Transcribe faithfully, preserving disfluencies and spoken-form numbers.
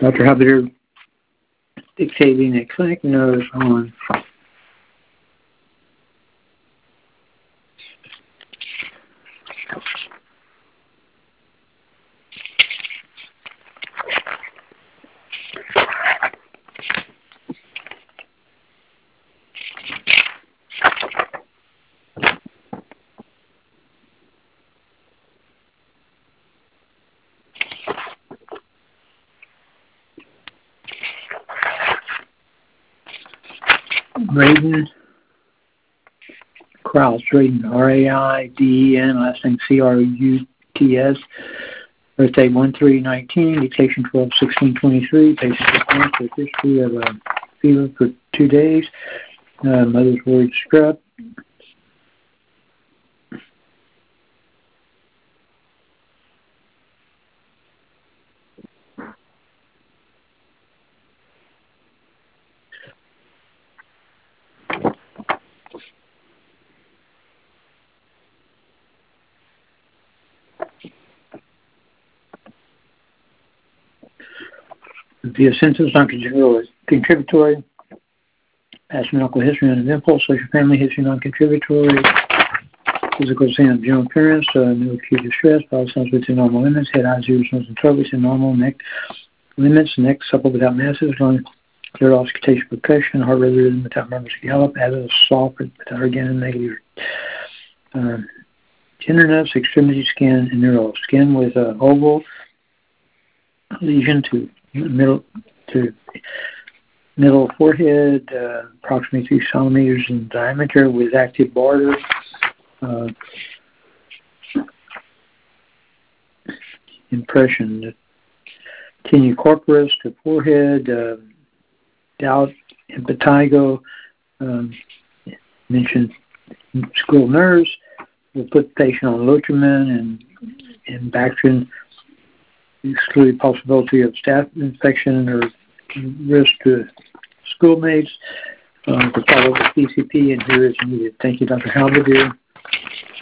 Doctor Halberdier dictating a clinic note on Raiden Krauts, Raiden, R A I D E N, last name C R U T S, birthday one three nineteen, dictation twelve sixteen twenty-three, patient response with history of a fever for two days, uh, mother's worried strep. Via symptoms, non-contributory, past medical history, uneventful, social family history, non-contributory, physical sign of general appearance, uh, no acute distress, bowel sounds within normal limits, head, eyes, ears, nose, and throat within normal, neck limits, neck supple without masses, lung clear auscultation percussion, heart rate rhythm without murmurs gallop, abdomen soft without organ negative. Uh, tenderness, extremity, skin, and neural. Skin with uh, oval lesion to middle to middle forehead, uh, approximately three centimeters in diameter, with active border. Uh, impression, tinea corporis to forehead, uh, doubt, impetigo, um, mentioned school nurse. We'll put the patient on Lotrimin and, and Bactrin, exclude possibility of staph infection or risk to schoolmates. Uh, to follow the P C P and here is needed. Thank you, Doctor Halberdier.